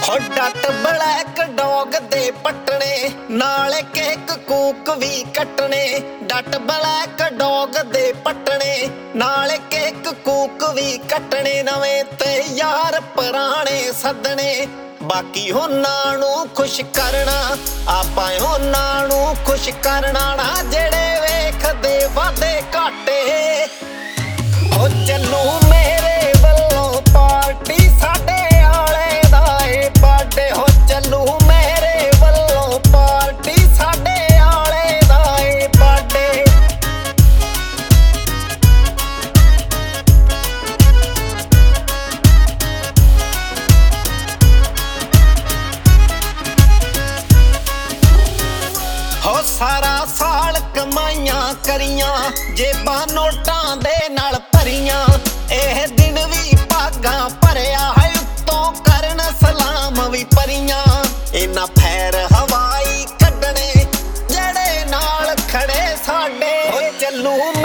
ਹੋ ਡੱਟ black dog ਦੇ ਪੱਟਣੇ ਨਾਲੇ ਕੇਕ ਕੂਕ ਵੀ ਕੱਟਣੇ। ਡੱਟ ਬਲੈਕ ਡੌਗ ਦੇ ਪੱਟਣੇ ਨਾਲੇ ਕੇਕ ਕੂਕ ਵੀ ਕੱਟਣੇ। ਨਵੇਂ ਤੇ ਯਾਰ ਪੁਰਾਣੇ ਸੱਦਣੇ ਬਾਕੀ ਉਹਨਾਂ ਨੂੰ ਖੁਸ਼ ਕਰਨਾ। ਆਪਾਂ ਉਹਨਾਂ ਨੂੰ ਖੁਸ਼ ਕਰਨਾ ਨਾ ਜਿਹੜੇ ਵੇਖਦੇ ਵਾਦੇ ਘਾਟੇ। ਹੋ ਚੱਲੂ ਮੇਰੇ ਵੱਲੋਂ ਪਾਰਟੀ ਸਾਡੇ ਆਲੇ ਦਾ ਏ ਬਰਥਡੇ। ਹੋ ਚੱਲੂ ਮੇਰੇ ਵੱਲੋਂ ਪਾਰਟੀ ਸਾਡੇ ਆਲੇ ਦਾ ਏ ਬਰਥਡੇ। ਹੋ ਸਾਰਾ ਸਾਲ ਕਮਾਈਆਂ ਕਰੀਆਂ ਜੇਬਾਂ ਨੋਟਾਂ ਦੇ ਨਾਲ ਭਰੀਆਂ। ਇਹ ਦਿਨ ਵੀ ਭਾਗਾਂ ਭਰਿਆ ਹੈ ਉੱਤੋਂ ਕਰਨ ਸਲਾਮ ਵੀ ਭਰੀਆਂ। ਇਹਨਾਂ ਫੈਰ ਹਵਾਈ ਕੱਢਣੇ ਜਿਹੜੇ ਨਾਲ ਖੜੇ ਸਾਡੇ। ਹੋ ਚੱਲੂ